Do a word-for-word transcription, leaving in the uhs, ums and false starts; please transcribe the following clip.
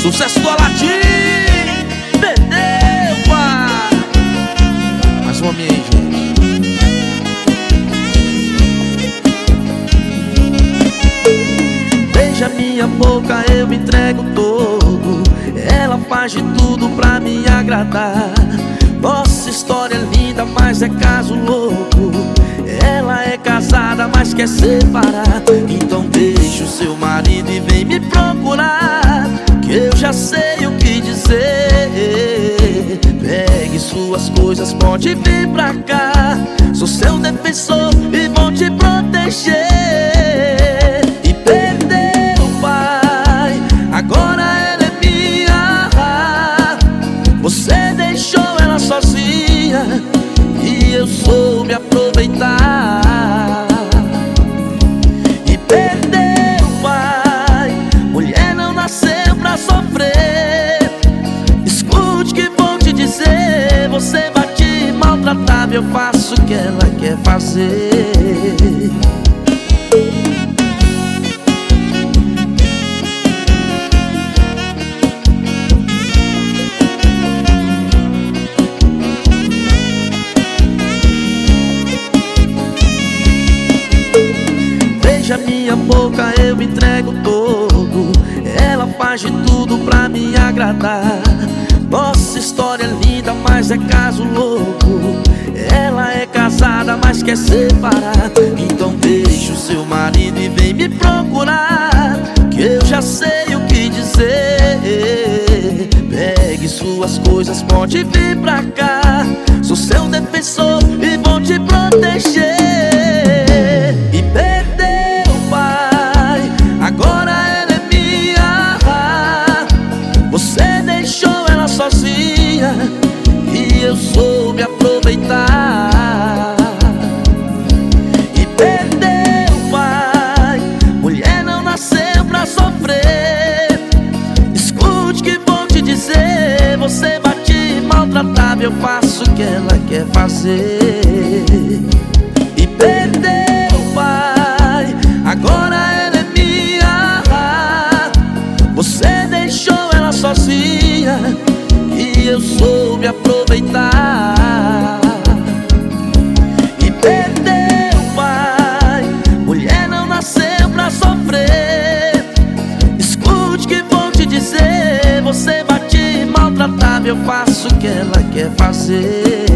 Sucesso do Aladim. Perdeu, pai. Mais uma minha aí, gente. Beija minha boca, eu me entrego todo. Ela faz de tudo pra me agradar. Nossa história é linda, mas é caso louco. Ela é casada, mas quer separar. Então deixa o seu marido e vem me procurar, que eu já sei o que dizer. Pegue suas coisas, pode vir pra cá. Sou seu defensor e vou te proteger. E perdeu, pai, agora ela é minha. Você deixou ela sozinha e eu soube aproveitar. E perdeu, pai, mulher não nasceu pra sofrer. Escute que vou te dizer, você bate maltratável, eu faço o que ela quer fazer. Beija minha boca, eu me entrego todo. Ela faz de tudo pra me agradar. Nossa história é linda, mas é caso louco. Ela é casada, mas quer separar. Então deixa o seu marido e vem me procurar, que eu já sei o que dizer. Pegue suas coisas, pode vir pra cá. Sou seu defensor e vou te proteger. E perdeu, pai, agora ela é minha. Você deixou ela sozinha e eu soube aproveitar. E perdeu, pai, mulher não nasceu pra sofrer. Escute que vou te dizer, você bate maltratável, eu faço o que ela quer fazer. E perdeu, pai, agora ela é minha. Você deixou ela sozinha e eu soube aproveitar. E perdeu, pai, mulher não nasceu pra sofrer. Escute que vou te dizer, você bate maltratável, eu faço o que ela quer fazer.